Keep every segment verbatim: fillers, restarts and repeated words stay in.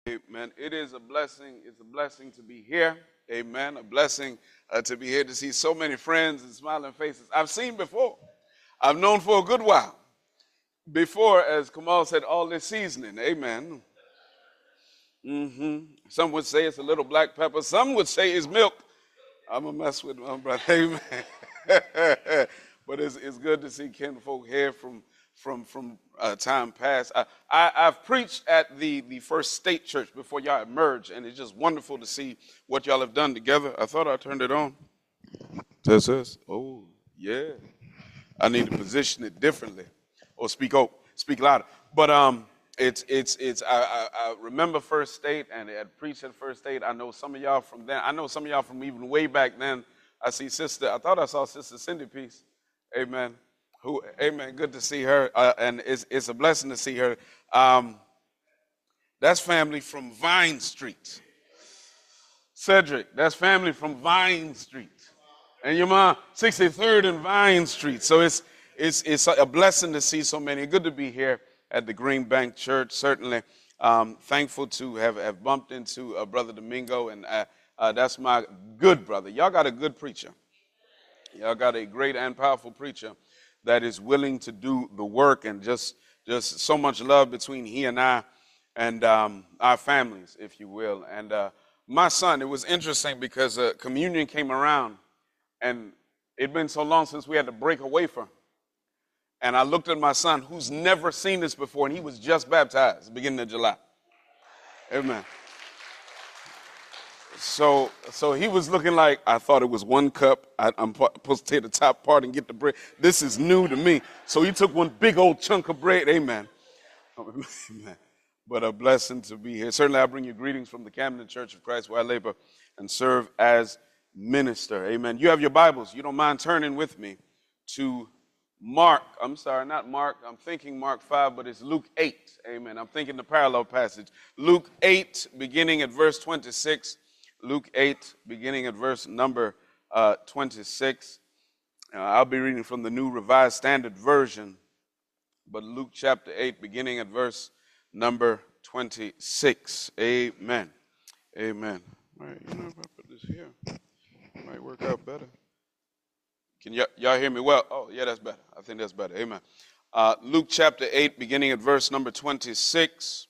Amen. It is a blessing. It's a blessing to be here. Amen. A blessing uh, to be here to see so many friends and smiling faces I've seen before. I've known for a good while. Before, as Kamal said, all this seasoning. Amen. Mm-hmm. Some would say it's a little black pepper. Some would say it's milk. I'm going to mess with my brother. Amen. But it's, it's good to see Ken folk here from from from uh, time past. I, I, I've preached at the, the First State Church before y'all emerged, and it's just wonderful to see what y'all have done together. I thought I turned it on. Test this. Oh, yeah. I need to position it differently, or speak up, speak louder. But um, it's it's it's. I, I, I remember First State, and I had preached at First State. I know some of y'all from then. I know some of y'all from even way back then. I see Sister. I thought I saw Sister Cindy Peace. Amen. Who, amen. Good to see her, uh, and it's it's a blessing to see her. Um, that's family from Vine Street. Cedric, that's family from Vine Street, and your mom, sixty-third and Vine Street. So it's it's it's a blessing to see so many. Good to be here at the Green Bank Church. Certainly, um, thankful to have have bumped into uh, Brother Domingo, and uh, uh, that's my good brother. Y'all got a good preacher. Y'all got a great and powerful preacher that is willing to do the work, and just just so much love between he and I and um, our families, if you will. And uh, my son, it was interesting because uh, communion came around, and it'd been so long since we had to break a wafer. And I looked at my son, who's never seen this before, and he was just baptized beginning of July. Amen. So so he was looking like, I thought it was one cup. I, I'm supposed to take the top part and get the bread. This is new to me. So he took one big old chunk of bread. Amen. Amen. But a blessing to be here. Certainly I bring you greetings from the Camden Church of Christ, where I labor and serve as minister. Amen. You have your Bibles. You don't mind turning with me to Mark. I'm sorry, not Mark. I'm thinking Mark five, but it's Luke eight. Amen. I'm thinking the parallel passage. Luke eight, beginning at verse twenty-six. Luke eight, beginning at verse number uh, twenty-six. Uh, I'll be reading from the New Revised Standard Version, but Luke chapter eight, beginning at verse number twenty-six. Amen. Amen. All right, you know, if I put this here, it might work out better. Can y- y'all hear me well? Oh, yeah, that's better. I think that's better. Amen. Uh, Luke chapter eight, beginning at verse number twenty-six.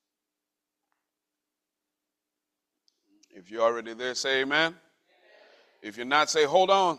If you're already there, say amen. Amen. If you're not, say hold on.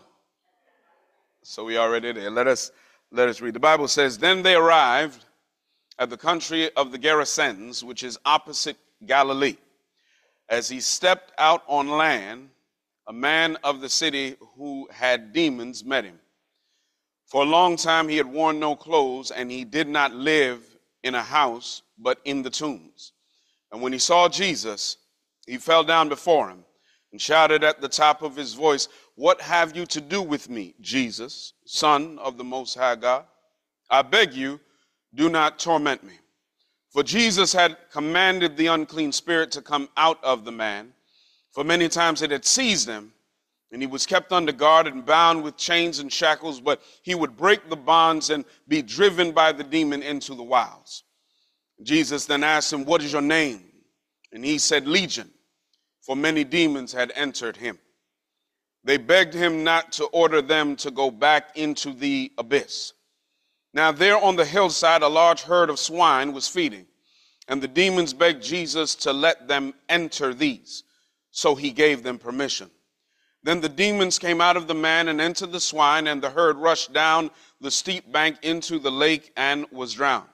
So we already there. Let us let us read. The Bible says, then they arrived at the country of the Gerasenes, which is opposite Galilee. As he stepped out on land, a man of the city who had demons met him. For a long time he had worn no clothes, and he did not live in a house, but in the tombs. And when he saw Jesus, he fell down before him and shouted at the top of his voice, what have you to do with me, Jesus, Son of the Most High God? I beg you, do not torment me. For Jesus had commanded the unclean spirit to come out of the man. For many times it had seized him, and he was kept under guard and bound with chains and shackles, but he would break the bonds and be driven by the demon into the wilds. Jesus then asked him, what is your name? And he said, Legion, for many demons had entered him. They begged him not to order them to go back into the abyss. Now there on the hillside, a large herd of swine was feeding, and the demons begged Jesus to let them enter these. So he gave them permission. Then the demons came out of the man and entered the swine, and the herd rushed down the steep bank into the lake and was drowned.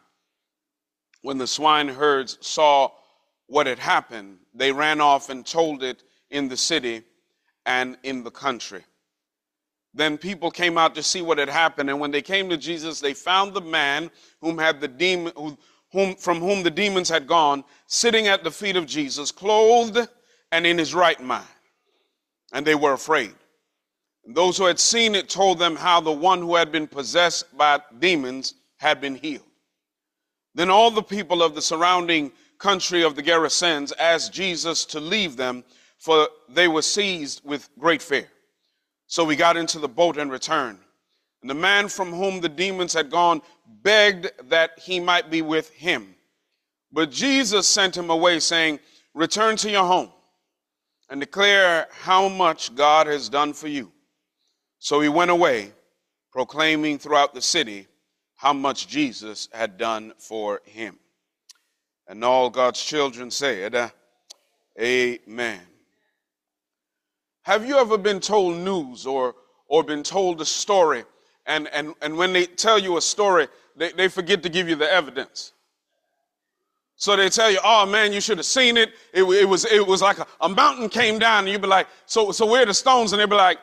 When the swineherds saw what had happened, they ran off and told it in the city and in the country. Then people came out to see what had happened, and when they came to Jesus, they found the man whom had the demon, who, whom, from whom the demons had gone, sitting at the feet of Jesus, clothed and in his right mind. And they were afraid. And those who had seen it told them how the one who had been possessed by demons had been healed. Then all the people of the surrounding country of the Gerasenes asked Jesus to leave them, for they were seized with great fear. So he got into the boat and returned. And the man from whom the demons had gone begged that he might be with him. But Jesus sent him away, saying, return to your home and declare how much God has done for you. So he went away, proclaiming throughout the city how much Jesus had done for him. And all God's children said, uh, amen. Have you ever been told news or, or been told a story, and, and, and when they tell you a story, they, they forget to give you the evidence? So they tell you, oh man, you should have seen it. It, it was it was like a, a mountain came down, and you'd be like, so, so where are the stones? And they'd be like,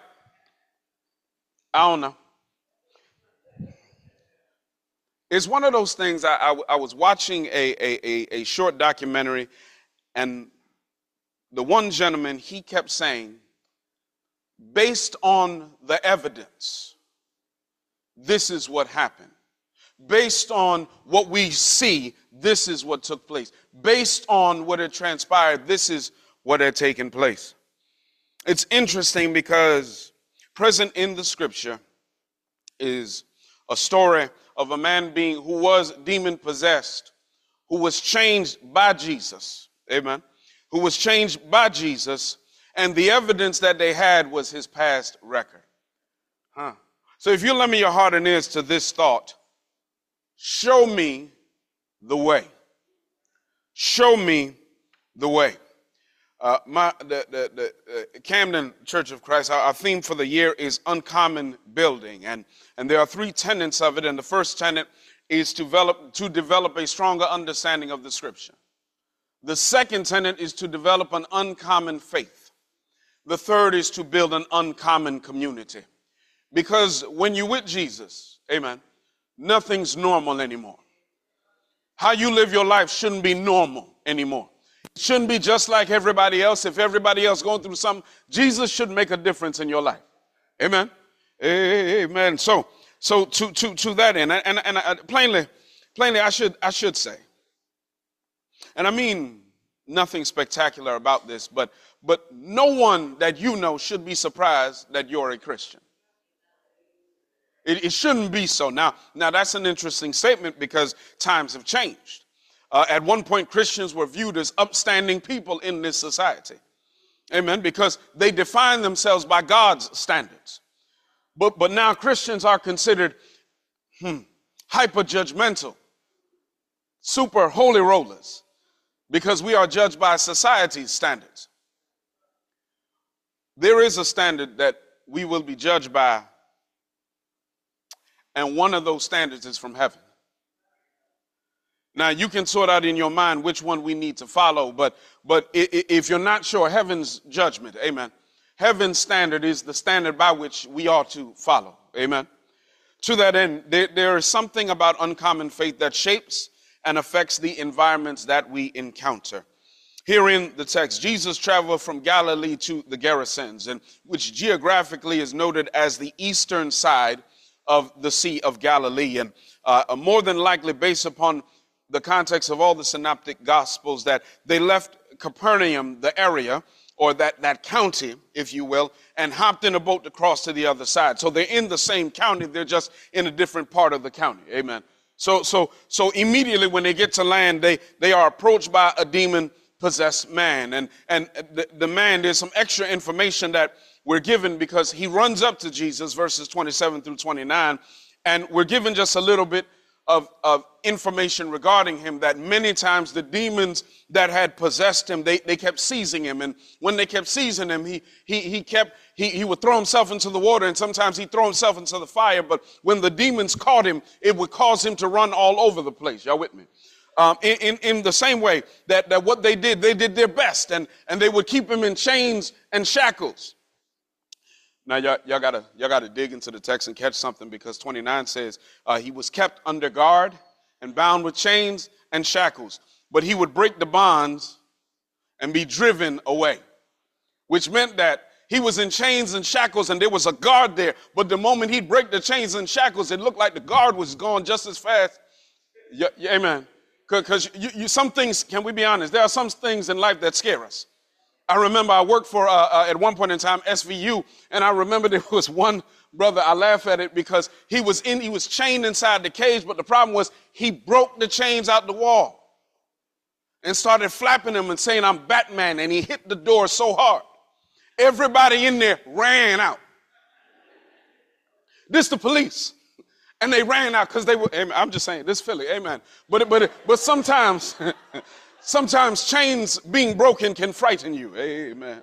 I don't know. It's one of those things. I, I, I was watching a, a, a short documentary, and the one gentleman, he kept saying, based on the evidence, this is what happened. Based on what we see, this is what took place. Based on what had transpired, this is what had taken place. It's interesting because present in the scripture is a story of a man being who was demon possessed, who was changed by Jesus. Amen. Who was changed by Jesus, and the evidence that they had was his past record. Huh. So if you lend me your heart and ears to this thought, show me the way. Show me the way. Uh, my the the, the uh, Camden Church of Christ. Our, our theme for the year is uncommon building, and and there are three tenets of it. And the first tenet is to develop to develop a stronger understanding of the Scripture. The second tenet is to develop an uncommon faith. The third is to build an uncommon community. Because when you're with Jesus, amen, nothing's normal anymore. How you live your life shouldn't be normal anymore. It shouldn't be just like everybody else. If everybody else going through something, Jesus should make a difference in your life. Amen. Amen. So, so to to to that end, and and, and I, plainly, plainly, I should I should say, and I mean nothing spectacular about this, but but no one that you know should be surprised that you're a Christian. It, it shouldn't be so. Now, now that's an interesting statement because times have changed. Uh, at one point, Christians were viewed as upstanding people in this society. Amen. Because they define themselves by God's standards. But, but now Christians are considered hmm, hyper judgmental, super holy rollers, because we are judged by society's standards. There is a standard that we will be judged by, and one of those standards is from heaven. Now, you can sort out in your mind which one we need to follow, but but if you're not sure, heaven's judgment, amen, heaven's standard is the standard by which we ought to follow, amen. To that end, there, there is something about uncommon faith that shapes and affects the environments that we encounter. Here in the text, Jesus traveled from Galilee to the Gerasenes, and which geographically is noted as the eastern side of the Sea of Galilee, and uh, more than likely based upon the context of all the synoptic gospels that they left Capernaum, the area, or that, that county, if you will, and hopped in a boat to cross to the other side. So they're in the same county, they're just in a different part of the county. Amen. So so so immediately when they get to land, they, they are approached by a demon-possessed man. And, and the, the man, there's some extra information that we're given because he runs up to Jesus, verses twenty-seven through twenty-nine, and we're given just a little bit Of, of information regarding him, that many times the demons that had possessed him, they, they kept seizing him. And when they kept seizing him, he he he kept he, he would throw himself into the water, and sometimes he'd throw himself into the fire. But when the demons caught him, it would cause him to run all over the place. Y'all with me? Um, in, in, in the same way that, that what they did, they did their best, and, and they would keep him in chains and shackles. Now, y'all, y'all gotta y'all gotta dig into the text and catch something, because twenty-nine says uh, he was kept under guard and bound with chains and shackles, but he would break the bonds and be driven away, which meant that he was in chains and shackles and there was a guard there. But the moment he'd break the chains and shackles, it looked like the guard was gone just as fast. Yeah, yeah, amen. Because you, you, some things, can we be honest? There are some things in life that scare us. I remember I worked for, uh, uh, at one point in time, S V U, and I remember there was one brother, I laugh at it because he was in, he was chained inside the cage, but the problem was he broke the chains out the wall. and started flapping him and saying, I'm Batman. And he hit the door so hard. Everybody in there ran out. This the police. And they ran out because they were, I'm just saying, this Philly, amen. But, but, but sometimes, sometimes chains being broken can frighten you, amen.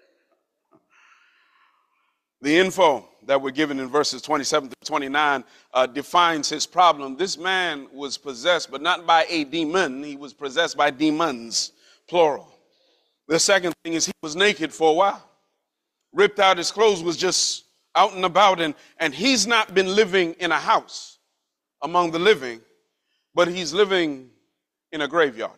The info that we're given in verses twenty-seven to twenty-nine uh, defines his problem. This man was possessed, but not by a demon. He was possessed by demons, plural. The second thing is he was naked for a while. Ripped out, his clothes, was just out and about. And, and he's not been living in a house among the living, but he's living in a graveyard.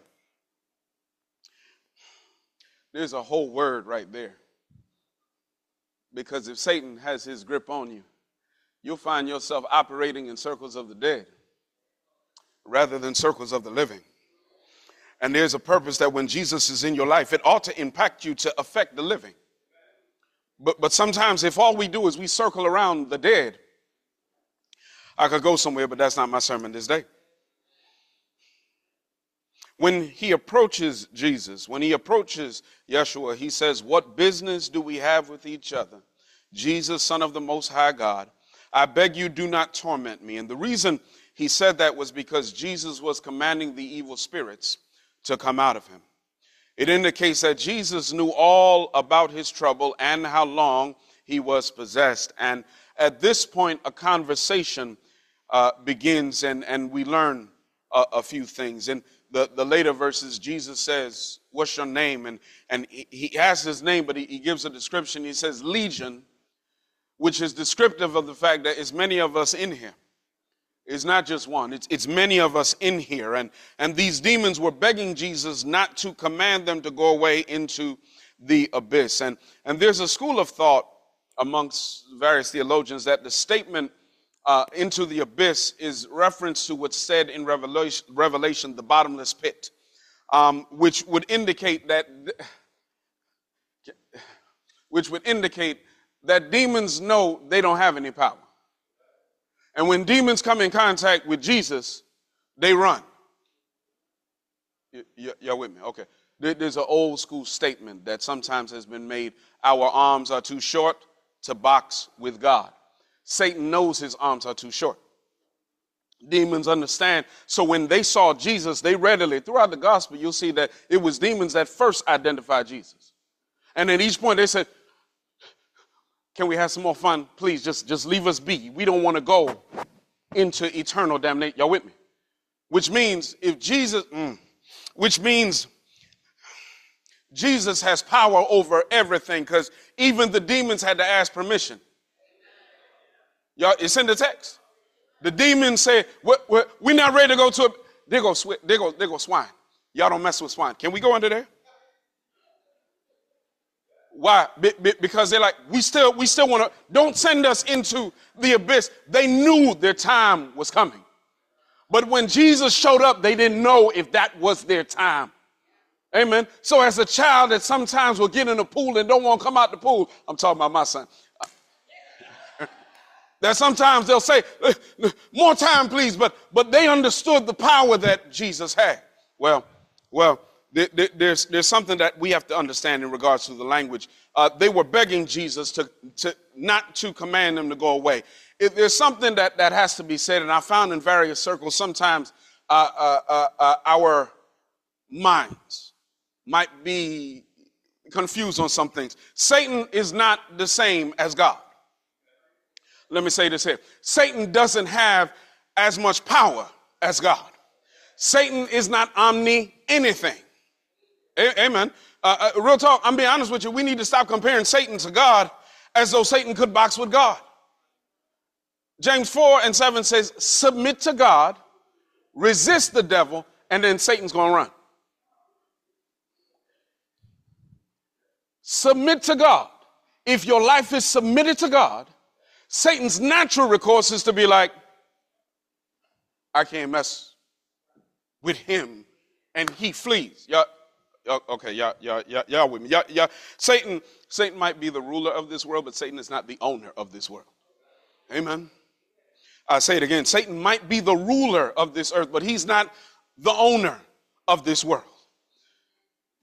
There's a whole word right there. Because if Satan has his grip on you, you'll find yourself operating in circles of the dead rather than circles of the living. And there's a purpose that when Jesus is in your life, it ought to impact you to affect the living. But, but sometimes if all we do is we circle around the dead, I could go somewhere, but that's not my sermon this day. When he approaches Jesus, when he approaches Yeshua, he says, what business do we have with each other? Jesus, Son of the Most High God, I beg you, do not torment me. And the reason he said that was because Jesus was commanding the evil spirits to come out of him. It indicates that Jesus knew all about his trouble and how long he was possessed. And at this point, a conversation uh, begins, and, and we learn a, a few things. And The, the later verses, Jesus says, what's your name? And, and he, he asks his name, but he, he gives a description. He says, Legion, which is descriptive of the fact that it's many of us in here. It's not just one. It's, it's many of us in here. And, and these demons were begging Jesus not to command them to go away into the abyss. And, and there's a school of thought amongst various theologians that the statement Uh, into the abyss is reference to what's said in Revelation, Revelation the bottomless pit, um, which would indicate that, which would indicate that demons know they don't have any power. And when demons come in contact with Jesus, they run. Y- y- y'all with me? Okay. There, there's an old school statement that sometimes has been made. Our arms are too short to box with God. Satan knows his arms are too short. Demons understand. So when they saw Jesus, they readily, throughout the gospel, you'll see that it was demons that first identified Jesus. And at each point they said, can we have some more fun? Please, just, just leave us be. We don't want to go into eternal damnation. Y'all with me? Which means if Jesus, mm, which means Jesus has power over everything, because even the demons had to ask permission. Y'all, it's in the text. The demons say, we're, we're, we're not ready to go to it. They go, they go, they go swine. Y'all don't mess with swine. Can we go under there? Why? Be, be, because they're like, we still, we still want to, don't send us into the abyss. They knew their time was coming. But when Jesus showed up, they didn't know if that was their time. Amen. So as a child that sometimes will get in the pool and don't want to come out the pool, I'm talking about my son. That sometimes they'll say, more time, please. But but they understood the power that Jesus had. Well, well, there, there, there's, there's something that we have to understand in regards to the language. Uh, they were begging Jesus to, to not to command them to go away. If there's something that, that has to be said, and I found in various circles, sometimes uh, uh, uh, uh, our minds might be confused on some things. Satan is not the same as God. Let me say this here. Satan doesn't have as much power as God. Satan is not omni anything. A- amen. Uh, uh, real talk, I'm being honest with you. We need to stop comparing Satan to God as though Satan could box with God. James four and seven says, submit to God, resist the devil, and then Satan's going to run. Submit to God. If your life is submitted to God, Satan's natural recourse is to be like, I can't mess with him, and he flees. Y'all, y'all, okay, y'all, y'all, y'all, y'all with me. Y'all, y'all, Satan, Satan might be the ruler of this world, but Satan is not the owner of this world. Amen. I say it again. Satan might be the ruler of this earth, but he's not the owner of this world.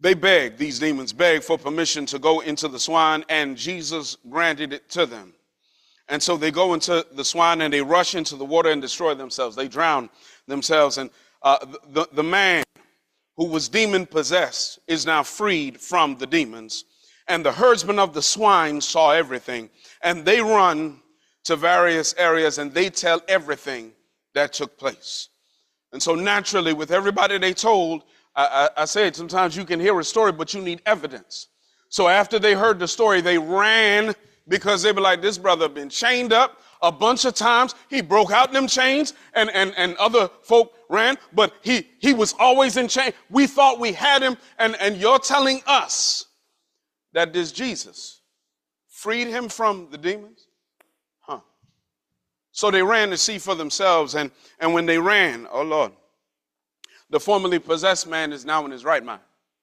They begged, these demons begged for permission to go into the swine, and Jesus granted it to them. And so they go into the swine and they rush into the water and destroy themselves. They drown themselves. And uh, the, the man who was demon possessed is now freed from the demons. And the herdsmen of the swine saw everything. And they run to various areas and they tell everything that took place. And so naturally, with everybody they told, I, I, I said sometimes you can hear a story, but you need evidence. So after they heard the story, they ran, because they were like, this brother been chained up a bunch of times. He broke out them chains, and, and, and other folk ran, but he, he was always in chains. We thought we had him, and, and you're telling us that this Jesus freed him from the demons? Huh. So they ran to see for themselves, and, and when they ran, oh Lord, the formerly possessed man is now in his right mind.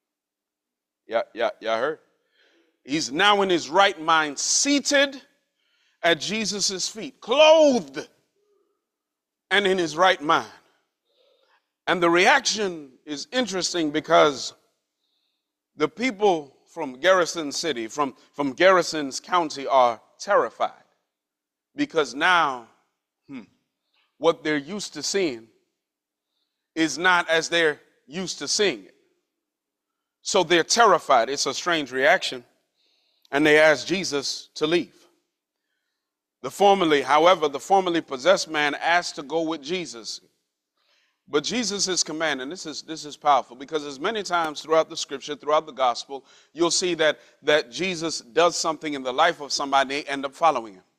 Yeah, yeah, yeah, I heard. He's now in his right mind, seated at Jesus' feet, clothed and in his right mind. And the reaction is interesting because the people from Garrison City, from, from Garrison's County, are terrified because now hmm, what they're used to seeing is not as they're used to seeing it. So they're terrified. It's a strange reaction. And they asked Jesus to leave. The formerly, however, the formerly possessed man asked to go with Jesus. But Jesus' command, and this is this is powerful, because as many times throughout the scripture, throughout the gospel, you'll see that, that Jesus does something in the life of somebody, they end up following him.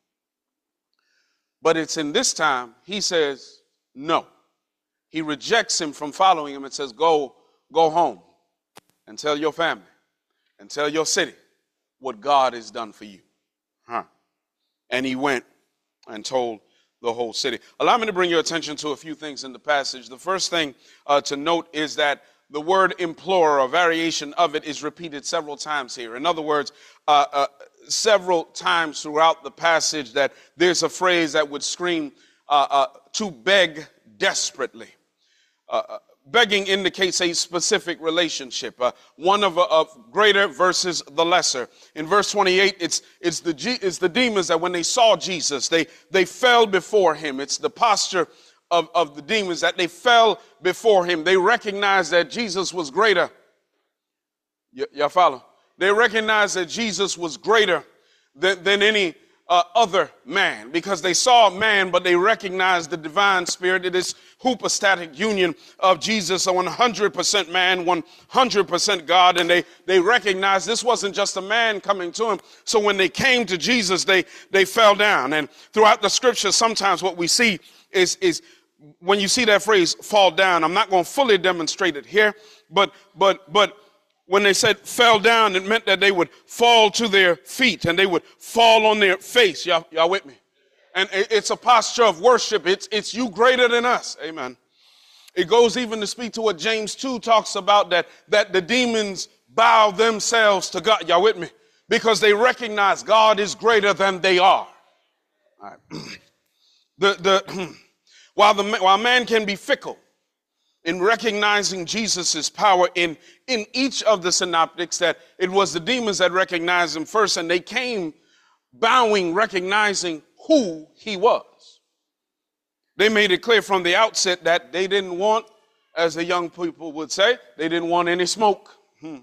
But it's in this time, he says no. He rejects him from following him and says, go, go home and tell your family and tell your city what God has done for you. Huh. And he went and told the whole city. Allow me to bring your attention to a few things in the passage. The first thing uh, to note is that the word implore, or variation of it, is repeated several times here. In other words, uh, uh, several times throughout the passage that there's a phrase that would scream uh, uh, to beg desperately. Uh, uh, Begging indicates a specific relationship, uh, one of, of greater versus the lesser. In verse twenty-eight, it's, it's, the, it's the demons that when they saw Jesus, they, they fell before him. It's the posture of, of the demons that they fell before him. They recognized that Jesus was greater. Y- y'all follow? They recognized that Jesus was greater than, than any Uh, other man, because they saw man, but they recognized the divine spirit. It is hypostatic union of Jesus, a one hundred percent man, one hundred percent God, and they, they recognized this wasn't just a man coming to him. So when they came to Jesus, they, they fell down. And throughout the scripture, sometimes what we see is, is when you see that phrase, fall down, I'm not going to fully demonstrate it here, but, but, but, when they said fell down, it meant that they would fall to their feet and they would fall on their face. Y'all, y'all with me? And it's a posture of worship. It's, it's you greater than us. Amen. It goes even to speak to what James two talks about, that, that the demons bow themselves to God. Y'all with me? Because they recognize God is greater than they are. All right. the, the, while, the, while man can be fickle in recognizing Jesus' power, in, in each of the synoptics, that it was the demons that recognized him first, and they came bowing, recognizing who he was. They made it clear from the outset that they didn't want, as the young people would say, they didn't want any smoke. Hmm.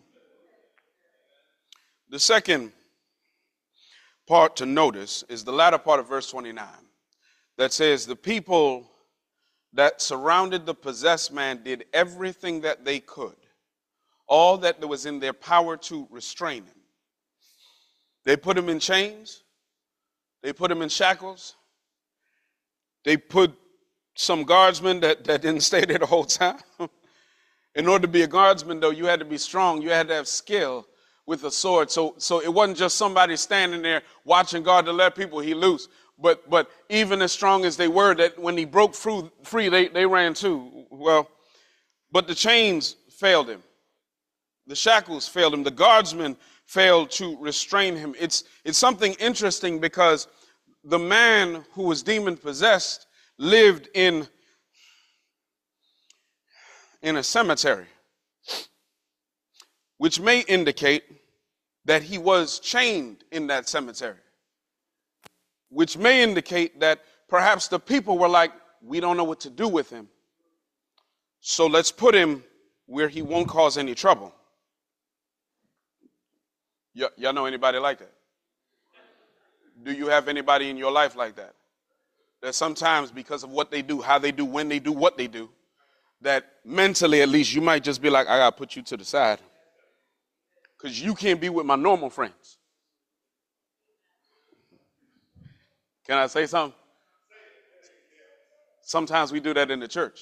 The second part to notice is the latter part of verse twenty-nine that says the people that surrounded the possessed man did everything that they could, all that was in their power to restrain him. They put him in chains. They put him in shackles. They put some guardsmen that, that didn't stay there the whole time. In order to be a guardsman, though, you had to be strong. You had to have skill with a sword. So, so it wasn't just somebody standing there watching God to let people he loose. But but even as strong as they were, that when he broke free, free they, they ran too. Well, but the chains failed him. The shackles failed him. The guardsmen failed to restrain him. It's, it's something interesting because the man who was demon possessed lived in, in a cemetery. which may indicate that he was chained in that cemetery, which may indicate that perhaps the people were like, we don't know what to do with him, so let's put him where he won't cause any trouble. Y- y'all know anybody like that? Do you have anybody in your life like that? That sometimes because of what they do, how they do, when they do, what they do, that mentally at least you might just be like, I got to put you to the side because you can't be with my normal friends. Can I say something? Sometimes we do that in the church.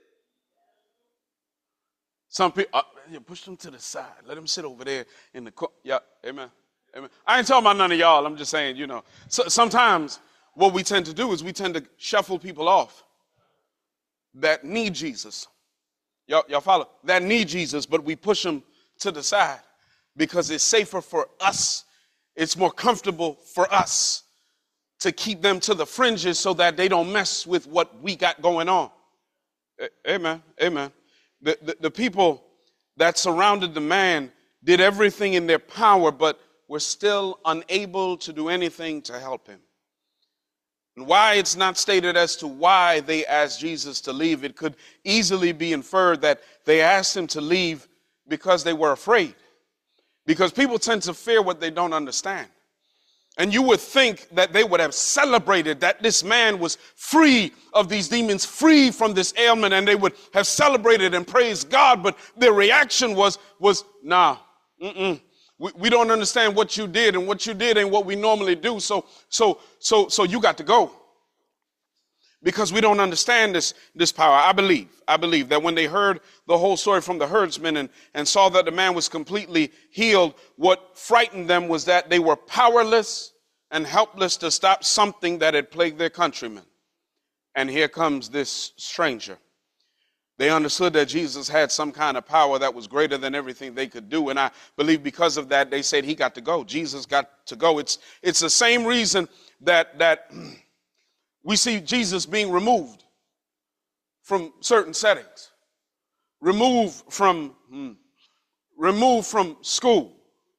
Some people, uh, you push them to the side. Let them sit over there in the corner. Yeah, amen. Amen. I ain't talking about none of y'all. I'm just saying, you know, so, sometimes what we tend to do is we tend to shuffle people off that need Jesus. Y'all, y'all follow? That need Jesus, but we push them to the side because it's safer for us. It's more comfortable for us to keep them to the fringes so that they don't mess with what we got going on. Amen. Amen. The, the, the people that surrounded the man did everything in their power, but were still unable to do anything to help him. And why it's not stated as to why they asked Jesus to leave, it could easily be inferred that they asked him to leave because they were afraid. Because people tend to fear what they don't understand. And you would think that they would have celebrated that this man was free of these demons, free from this ailment, and they would have celebrated and praised God. But their reaction was, was nah, mm-mm. We, we don't understand what you did, and what you did ain't what we normally do. So, so, so, so you got to go. Because we don't understand this, this power. I believe, I believe that when they heard the whole story from the herdsmen and, and saw that the man was completely healed, what frightened them was that they were powerless and helpless to stop something that had plagued their countrymen. And here comes this stranger. They understood that Jesus had some kind of power that was greater than everything they could do. And I believe because of that, they said he got to go. Jesus got to go. It's, it's the same reason that, that we see Jesus being removed from certain settings, removed from, hmm, removed from school,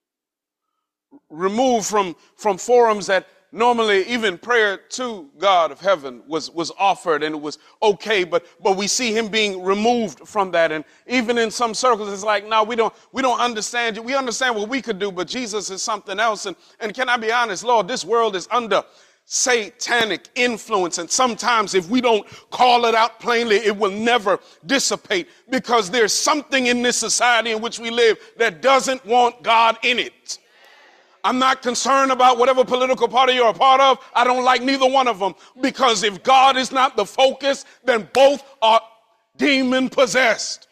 removed from, from forums that normally even prayer to God of heaven was, was offered and it was okay, but, but we see him being removed from that. And even in some circles, it's like, no, we don't, we don't understand you. We understand what we could do, but Jesus is something else. And, and can I be honest, Lord, this world is under satanic influence. And sometimes if we don't call it out plainly, it will never dissipate because there's something in this society in which we live that doesn't want God in it. I'm not concerned about whatever political party you're a part of. I don't like neither one of them because if God is not the focus, then both are demon possessed.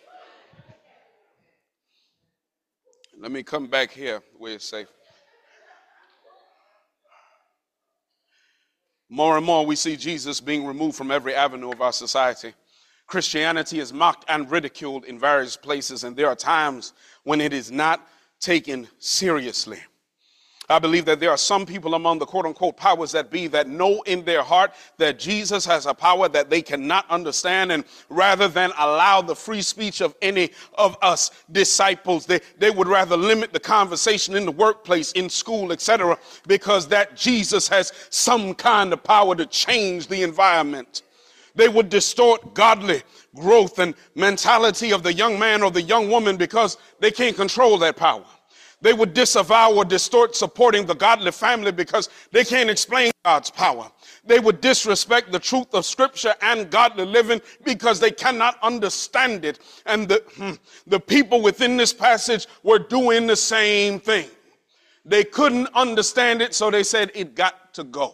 Let me come back here where it's safe. More and more we see Jesus being removed from every avenue of our society. Christianity is mocked and ridiculed in various places, and there are times when it is not taken seriously. I believe that there are some people among the quote-unquote powers that be that know in their heart that Jesus has a power that they cannot understand, and rather than allow the free speech of any of us disciples, they, they would rather limit the conversation in the workplace, in school, et cetera, because that Jesus has some kind of power to change the environment. They would distort godly growth and mentality of the young man or the young woman because they can't control that power. They would disavow or distort supporting the godly family because they can't explain God's power. They would disrespect the truth of Scripture and godly living because they cannot understand it. And the, the people within this passage were doing the same thing. They couldn't understand it, so they said it got to go.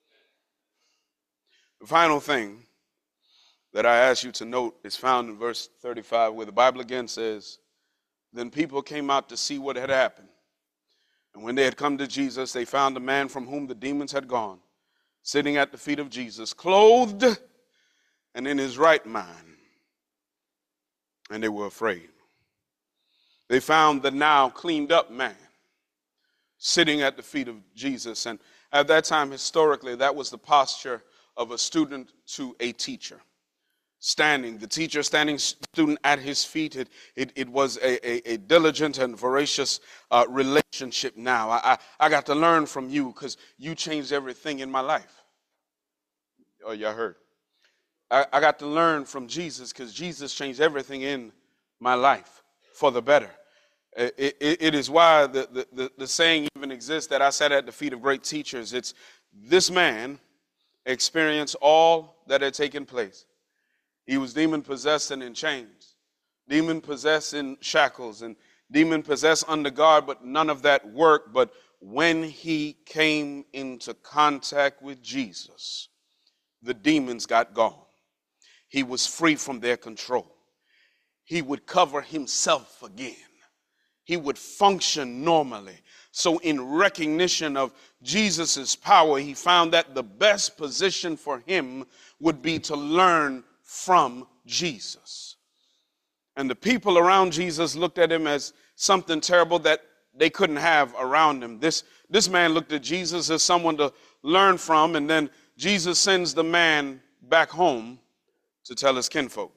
The final thing that I ask you to note is found in verse thirty-five, where the Bible again says, then people came out to see what had happened. And when they had come to Jesus, they found the man from whom the demons had gone, sitting at the feet of Jesus, clothed and in his right mind. And they were afraid. They found the now cleaned up man sitting at the feet of Jesus. And at that time, historically, that was the posture of a student to a teacher. standing, the teacher standing, student at his feet. It, it, it was a, a, a diligent and voracious uh, relationship now. I, I, I got to learn from you because you changed everything in my life. Oh, y'all heard. I, I got to learn from Jesus because Jesus changed everything in my life for the better. It, it, it is why the, the, the, the saying even exists that I sat at the feet of great teachers. It's this man experienced all that had taken place. He was demon-possessed and in chains, demon-possessed in shackles, and demon-possessed under guard, but none of that worked. But when he came into contact with Jesus, the demons got gone. He was free from their control. He would cover himself again. He would function normally. So in recognition of Jesus' power, he found that the best position for him would be to learn from Jesus. And the people around Jesus looked at him as something terrible that they couldn't have around him. This, this man looked at Jesus as someone to learn from, and then Jesus sends the man back home to tell his kinfolk.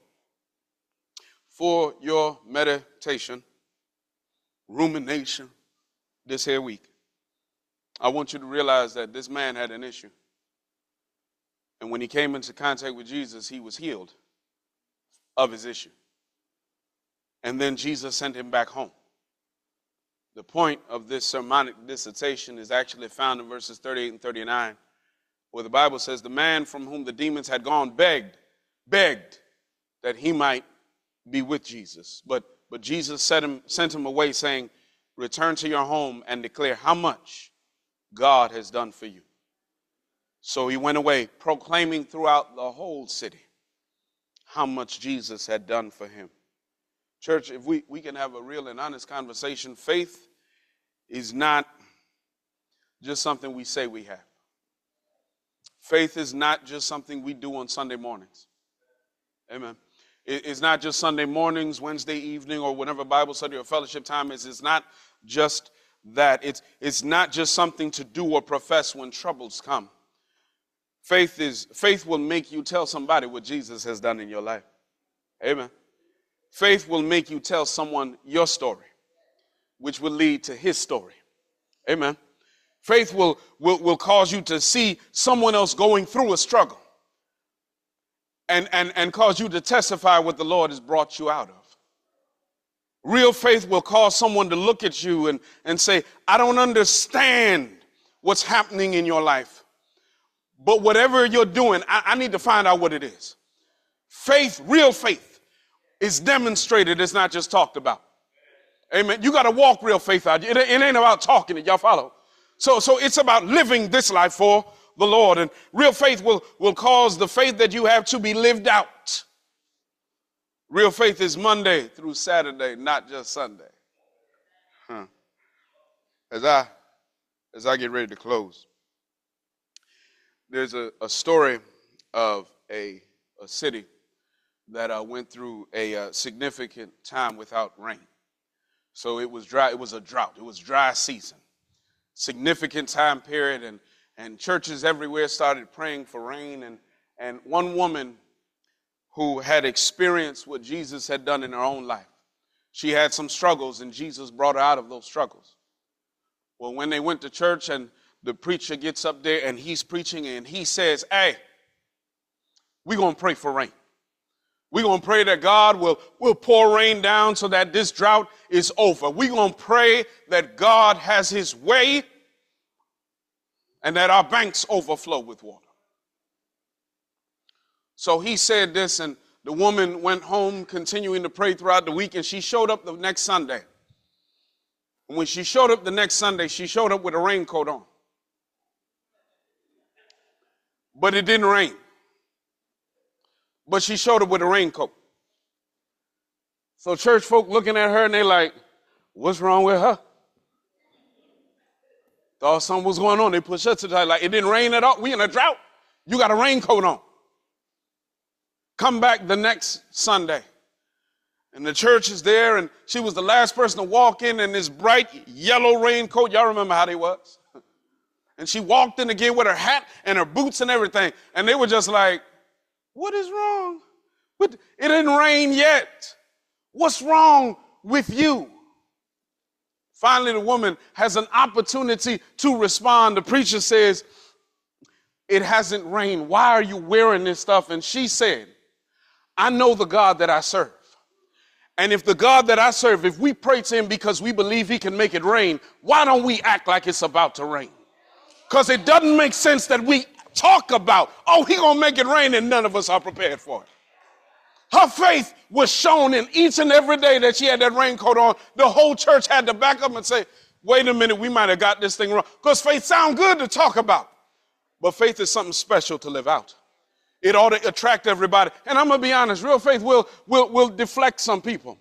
For your meditation, rumination this here week, I want you to realize that this man had an issue. And when he came into contact with Jesus, he was healed of his issue. And then Jesus sent him back home. The point of this sermonic dissertation is actually found in verses thirty-eight and thirty-nine, where the Bible says the man from whom the demons had gone begged, begged that he might be with Jesus. But, but Jesus sent him, sent him away saying, return to your home and declare how much God has done for you. So he went away proclaiming throughout the whole city how much Jesus had done for him. Church, if we, we can have a real and honest conversation, faith is not just something we say we have. Faith is not just something we do on Sunday mornings. Amen. It, it's not just Sunday mornings, Wednesday evening, or whenever Bible study or fellowship time is. It's not just that. It's, it's not just something to do or profess when troubles come. Faith is faith will make you tell somebody what Jesus has done in your life. Amen. Faith will make you tell someone your story, which will lead to his story. Amen. Faith will, will, will cause you to see someone else going through a struggle and, and, and cause you to testify what the Lord has brought you out of. Real faith will cause someone to look at you and, and say, I don't understand what's happening in your life, but whatever you're doing, I, I need to find out what it is. Faith, real faith, is demonstrated. It's not just talked about. Amen. You got to walk real faith out. It, it ain't about talking it. Y'all follow? So, so it's about living this life for the Lord. And real faith will, will cause the faith that you have to be lived out. Real faith is Monday through Saturday, not just Sunday. Huh. As I, as I get ready to close, there's a, a story of a, a city that uh, went through a uh, significant time without rain. So it was dry. It was a drought. It was dry season. Significant time period, and, and churches everywhere started praying for rain. And, and one woman who had experienced what Jesus had done in her own life, she had some struggles, and Jesus brought her out of those struggles. Well, when they went to church and the preacher gets up there and he's preaching and he says, hey, we're going to pray for rain. We're going to pray that God will, will pour rain down so that this drought is over. We're going to pray that God has his way and that our banks overflow with water. So he said this, and the woman went home continuing to pray throughout the week, and she showed up the next Sunday. And when she showed up the next Sunday, she showed up with a raincoat on. But it didn't rain. But she showed up with a raincoat. So church folk looking at her and they like, what's wrong with her? Thought something was going on. They pushed her to the side like, it didn't rain at all. We in a drought. You got a raincoat on. Come back the next Sunday. And the church is there, and she was the last person to walk in in this bright yellow raincoat. Y'all remember how they was? And she walked in again with her hat and her boots and everything. And they were just like, what is wrong But it didn't rain yet. What's wrong with you? Finally, the woman has an opportunity to respond. The preacher says, it hasn't rained. Why are you wearing this stuff? And she said, I know the God that I serve. And if the God that I serve, if we pray to him because we believe he can make it rain, why don't we act like it's about to rain? Because it doesn't make sense that we talk about, oh, he gonna make it rain, and none of us are prepared for it. Her faith was shown in each and every day that she had that raincoat on. The whole church had to back up and say, wait a minute, we might have got this thing wrong. Because faith sounds good to talk about. But faith is something special to live out. It ought to attract everybody. And I'm going to be honest, real faith will, will, will deflect some people.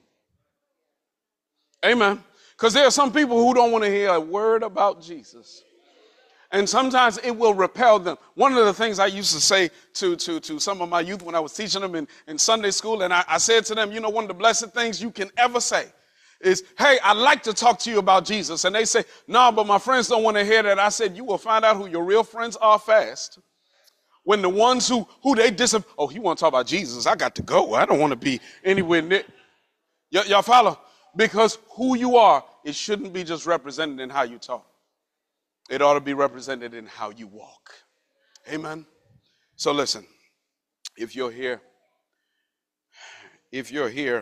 Amen. Because there are some people who don't want to hear a word about Jesus. And sometimes it will repel them. One of the things I used to say to, to, to some of my youth when I was teaching them in, in Sunday school, and I, I said to them, you know, one of the blessed things you can ever say is, hey, I'd like to talk to you about Jesus. And they say, no, but my friends don't want to hear that. I sasaid, you will find out who your real friends are fast. When the ones who, who they dis, oh, he want to talk about Jesus. I got to go. I don't want to be anywhere near. Y- y'all follow? Because who you are, it shouldn't be just represented in how you talk. It ought to be represented in how you walk. Amen. So listen, if you're here, if you're here,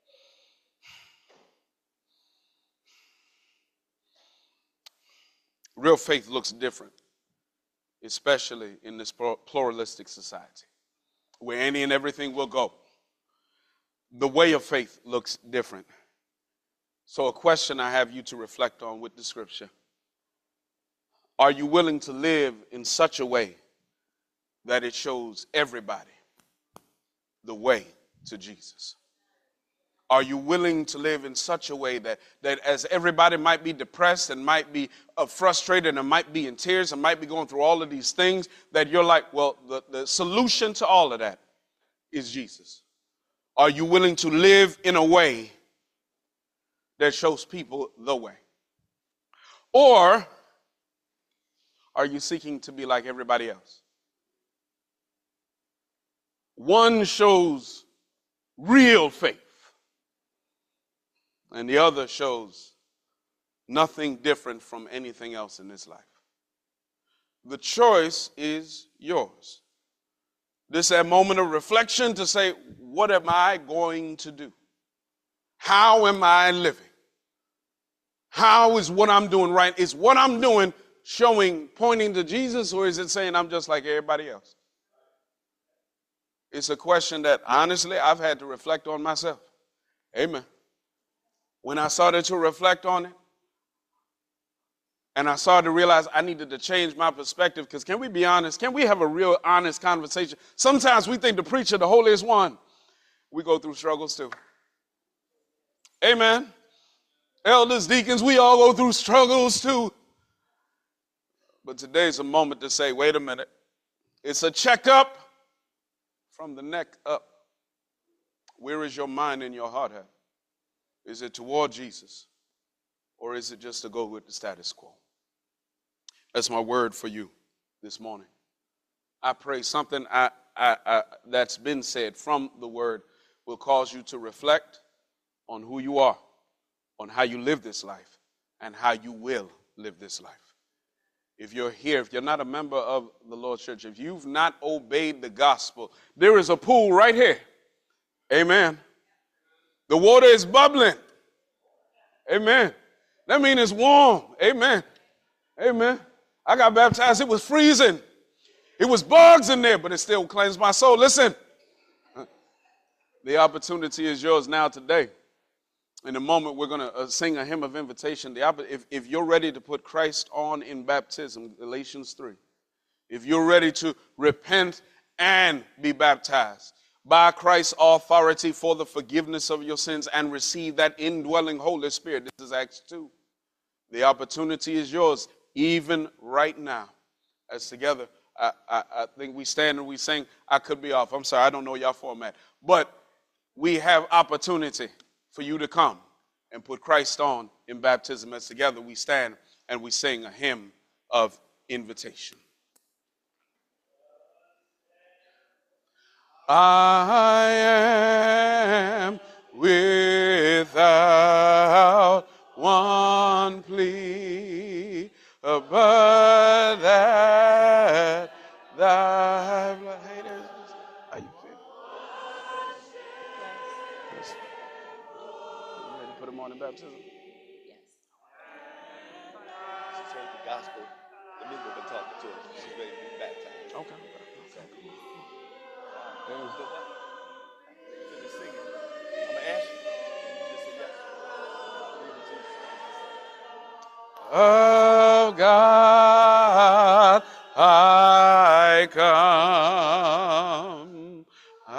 real faith looks different, especially in this pluralistic society where any and everything will go. The way of faith looks different. So a question I have you to reflect on with the scripture. Are you willing to live in such a way that it shows everybody the way to Jesus? Are you willing to live in such a way that, that as everybody might be depressed and might be uh, frustrated and might be in tears and might be going through all of these things, that you're like, well, the, the solution to all of that is Jesus? Are you willing to live in a way that shows people the way? Or are you seeking to be like everybody else? One shows real faith, and the other shows nothing different from anything else in this life. The choice is yours. This is a moment of reflection to say, what am I going to do? How am I living? How is what I'm doing right? Is what I'm doing showing, pointing to Jesus, or is it saying I'm just like everybody else? It's a question that, honestly, I've had to reflect on myself. Amen. When I started to reflect on it, and I started to realize I needed to change my perspective, because can we be honest? Can we have a real honest conversation? Sometimes we think the preacher, the holiest one. We go through struggles too. Amen. Elders, deacons, we all go through struggles too. But today's a moment to say, wait a minute. It's a checkup from the neck up. Where is your mind and your heart at? Is it toward Jesus? Or is it just to go with the status quo? That's my word for you this morning. I pray something I, I, I, that's been said from the word will cause you to reflect on who you are, on how you live this life, and how you will live this life. If you're here, if you're not a member of the Lord's church, if you've not obeyed the gospel, there is a pool right here. Amen. The water is bubbling. Amen. That means it's warm. Amen. Amen. I got baptized. It was freezing. It was bugs in there, but it still cleansed my soul. Listen, the opportunity is yours now today. In a moment, we're going to uh, sing a hymn of invitation. The, if, if you're ready to put Christ on in baptism, Galatians three, if you're ready to repent and be baptized by Christ's authority for the forgiveness of your sins and receive that indwelling Holy Spirit, this is Acts two. The opportunity is yours, even right now. As together, I, I, I think we stand and we sing, I could be off. I'm sorry, I don't know y'all format. But we have opportunity for you to come and put Christ on in baptism. As together we stand and we sing a hymn of invitation. I am without one plea, but that thy blood. Hey, there's this. How you feel? Yes. You ready to put him on in baptism? Yes. She's heard the gospel. The men have been talking to her. She's ready to be baptized. Okay. Okay. Okay. Come on. So what? Finish singing. I'm going to ask you. You just say yes. Oh God, I come.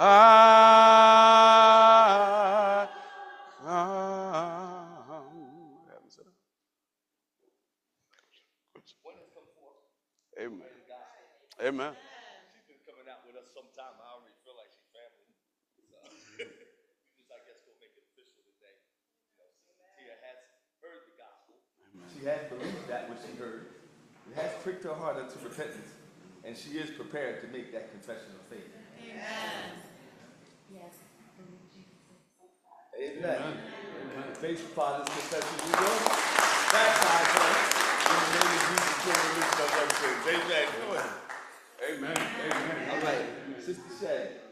I come. Amen. Amen. She's been coming out with us sometime. I already feel like she's family. So we just, I guess, go make it official today. You know, Sister Tia has heard the gospel. She has believed that which she heard. It has pricked her heart unto repentance, and she is prepared to make that confession of faith. Amen. Yes. Amen. Amen. Faith Father's confession, we will baptize her in the name of Jesus for the remission of our sins. Amen. Go ahead. Amen. Amen. All right, Sister Shay.